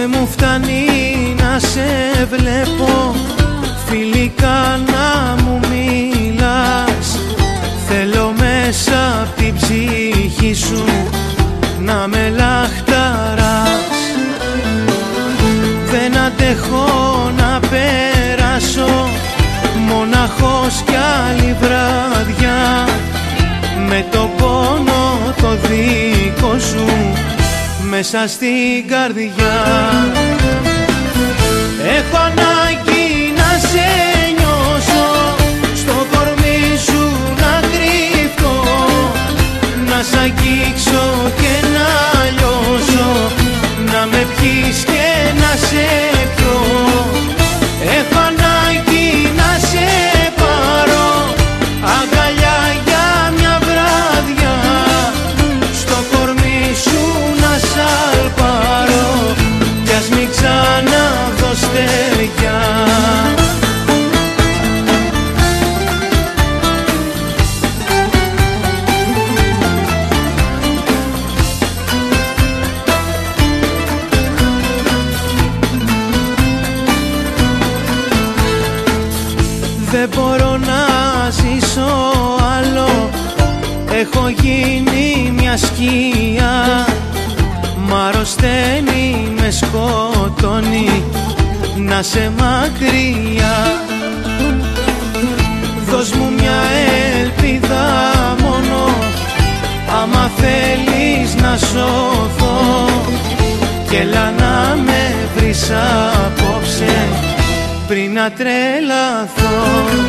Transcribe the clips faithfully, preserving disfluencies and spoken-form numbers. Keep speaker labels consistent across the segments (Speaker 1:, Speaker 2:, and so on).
Speaker 1: Δεν μου φτάνει να σε βλέπω φιλικά να μου μιλάς. Θέλω μέσα απ' την ψυχή σου να με λαχταράς. Δεν αντέχω να περάσω μοναχός κι άλλη βράδια με το πόνο το δικό σου μέσα στην καρδιά. Έχω ανάγκη να σε νιώσω, στο κορμί σου να κρυφτώ, να σ' αγγίξω και να λιώσω, να με πιείς και να σε πιω. Έχω ανάγκη να σε πάρω αγκαλιά για μια βράδια, στο κορμί σου να σ' αλπάρω κι ας μην ξαναδώ στεριά. Δεν μπορώ να ζήσω άλλο, έχω γίνει μια σκιά. Μ' αρρωσταίνει, με σκοτώνει να σε μακριά. Δώσ' μου μια ελπίδα μόνο, άμα θέλεις να σωθώ, κι έλα να με βρεις απόψε πριν να τρελαθώ.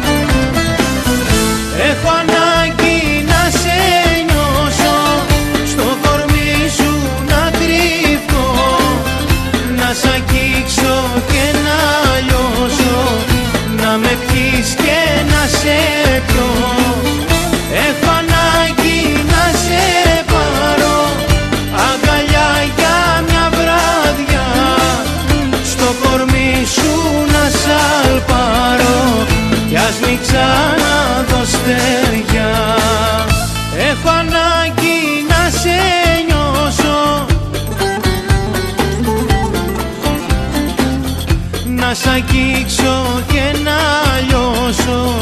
Speaker 1: Έχω ανάγκη να σε νιώσω, στο κορμί σου να κρυφτώ, να σ' αγγίξω και να λιώσω, να με πιείς και να σε πιω. Έχω ανάγκη να σε πάρω αγκαλιά για μια βράδια, στο κορμί σου να σ' αλπάρω κι ας μην ξαναδώ στεριά. Έχω ανάγκη να σε νιώσω, να σ' αγγίξω και να λιώσω.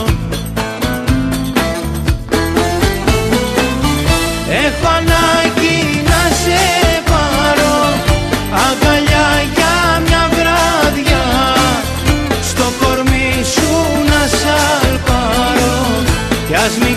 Speaker 1: Έχω ανάγκη να σε πάρω αγκαλιά για μια βράδια, στο κορμί σου να σ' αλπάρω κι ας μην